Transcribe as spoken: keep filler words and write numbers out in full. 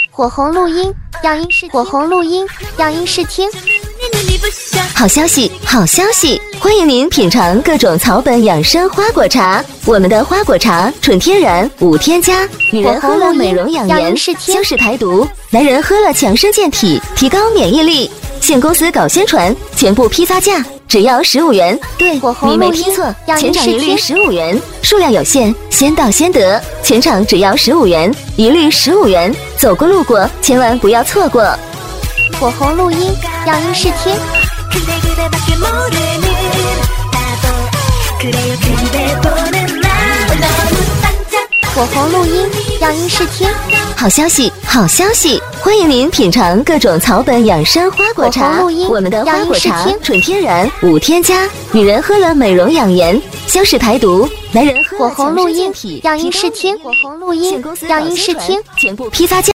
火红录音，让音试火红录音，让音试听。 好消息，好消息！欢迎您品尝各种草本养生花果茶。我们的花果茶纯天然，无添加，女人喝了美容养颜、消食排毒，男人喝了强身健体，提高免疫力。现公司搞宣传，全部批发价只要十五元。对，你没听错，全场一律十五元，数量有限，先到先得。全场只要十五元，一律十五元，走过路过千万不要错过。 火红录音，让音试听。火红录音，让音试听。 好消息，好消息！欢迎您品尝各种草本养生花果茶。我们的花果茶纯天然，无添加，女人喝了美容养颜、消食排毒，男人喝了强身健体， 让音试听。火红录音，让音试听。 全部批发价。